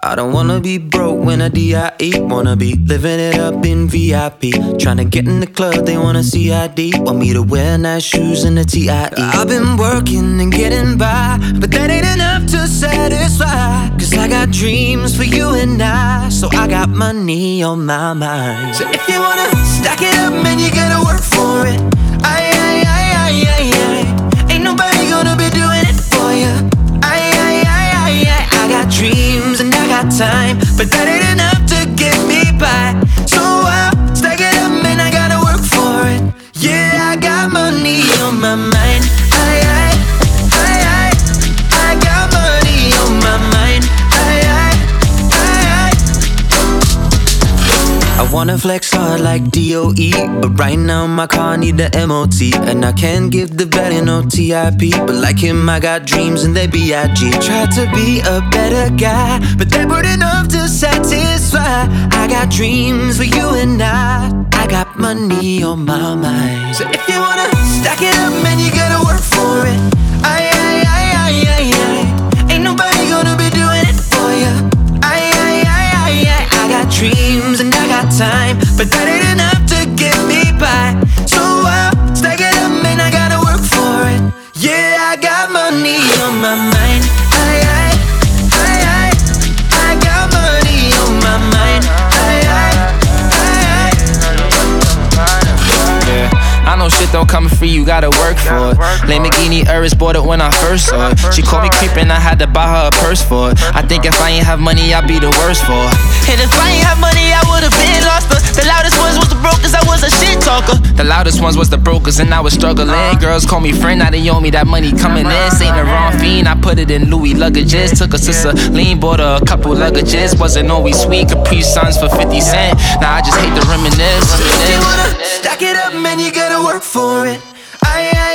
I don't wanna be broke when I D.I.E. Wanna be living it up in VIP. Tryna get in the club, they wanna see ID. Want me to wear nice shoes and a T.I.E. I've been working and getting by, but that ain't enough to satisfy. Cause I got dreams for you and I, so I got money on my mind. So if you wanna stack it up, man, you gotta work for it. Ain't nobody gonna be doing it for you. I got dreams and I got time, but that ain't enough to get me by. So I'll stack it up, man, I gotta work for it. Yeah, I got money on my mind. I got money on my mind. I wanna flex hard like DOE, but right now my car need the MOT. And I can't give the value no TIP, but like him I got dreams and they B.I.G. Tried to be a better guy, but they weren't enough to satisfy. I got dreams for you and I got money on my mind. So if you wanna stack it up, man, you gotta work for it. Ain't nobody gonna be doing it for you. I got dreams and I got time, but that ain't enough to get me by. So I'll stack it up, man, I gotta work for it. Yeah, I got money on my mind. I got money on my mind. I know shit don't come free, you gotta work for it. Lamborghini Urus bought it when I first saw it. She called me creepin', I had to buy her a purse for it. I think if I ain't have money, I'd be the worst for it. And if I ain't have money, I would've been lost her. The loudest ones was the brokers, I was a shit talker. The loudest ones was the brokers and I was struggling. Girls call me friend, now they owe me that money coming in. Ain't the wrong fiend, I put it in Louis luggages. Took a sister lean, bought her a couple luggages. Wasn't always sweet, Capri Suns for 50 cents. Now I just hate to reminisce. If you wanna stack it up, man, you gotta work for it.